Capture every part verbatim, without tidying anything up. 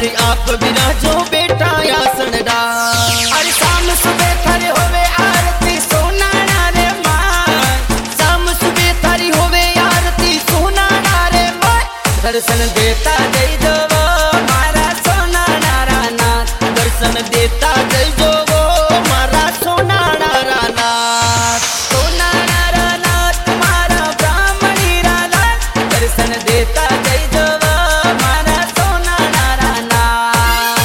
अरे आप बिना जो बेटा आसन डाल। अरे शाम सुबह थारी होवे आरती सोना रे माँ, शाम सुबह थारी होवे आरती सोना रे माँ। दर्शन देता जय जो वो मारा सोना नारा नाथ, दर्शन देता जय जो वो मारा सोना नारा नाथ। सोना नारा नाथ मारा ब्राह्मणी राला, दर्शन देता जय जो वो मारा सोना नारा नाथ।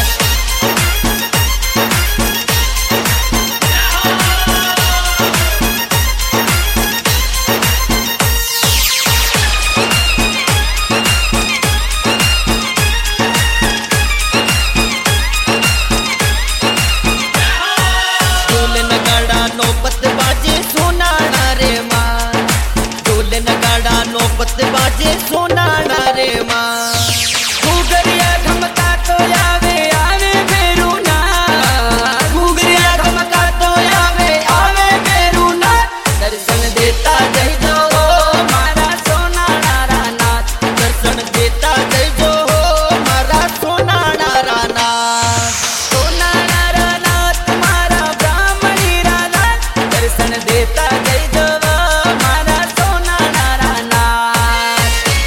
ढोल नगाड़ा नौबत बाजे सोना रे माँ, ढोल नगाड़ा नौबत बाजे सोना रे माँ। घुघरिया धमका तो आवे आवे बेरू ना, घुघरिया धमका तो आवे आवे बेरू ना। दर्शन देता जय जो वो मारा सोना नारा नाथ, दर्शन देता जय जो हो मारा सोना नारा नाथ। सोना नारा नाथ मारा ब्राह्मणी राला, दर्शन देता जय जो वो मारा सोना नारा नाथ।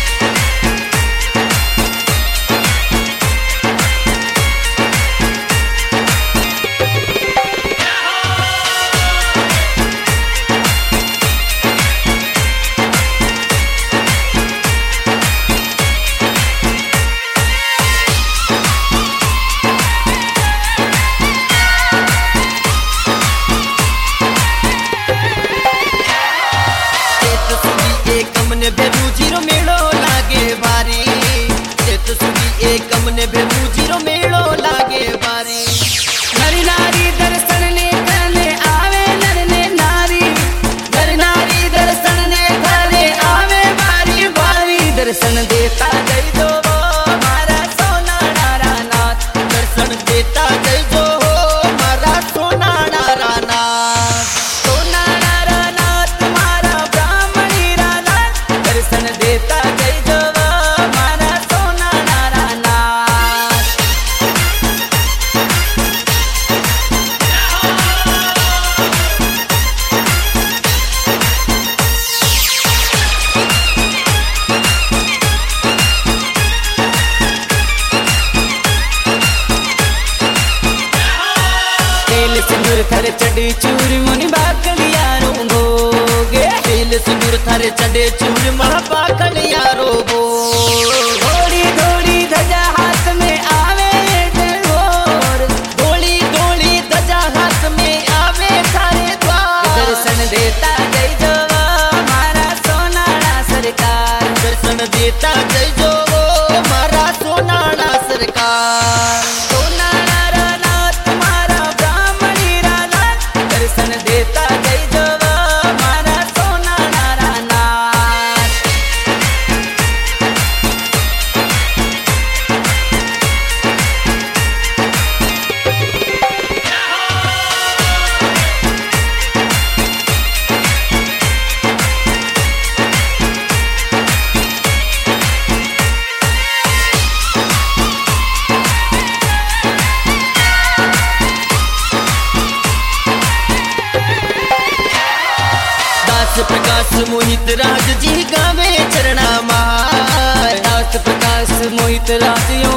चेत सुधी एकम ने भेरू जीरो मेड़ो लागे बारी, चेत सुधी एकम ने भेरू जीरो मेड़ो लागे बारी। नर नारी दर्शन ने करने आवे नर ने नारी, नर नारी दर्शन ने करने आवे बारी बारी। दर्शन देता जय जो वो मारा सोना नारा नाथ, दर्शन देता जय जो हो मारा सोना नारा नाथ। सोना नारा नाथ मारा ब्राह्मणी राला, दर्शन देता जय जो वो मारा सोना नारा नाथ। तेल सिंदूर थारे चढ़ी चूर मुनि बाकलिया रोंगोगे, तेल सिंदूर थारे चढ़े चूर महा पाकलिया रोबो। घोड़ी घोड़ी ध्वजा हाथ में आवे डोर, गोली गोली ध्वजा हाथ में आवे थारे द्वार। दर्शन देता जय जो वो मारा सोना सरकार, दर्शन देता जय जो वो मारा सोना सरकार। सोना नारा नाथ मारा ब्राह्मणी राला, दर्शन देता जय जो वो मारा सोना नारा नाथ। दास प्रकाश मोहित राज जी गावे चरणा मार, दास प्रकाश मोहित राज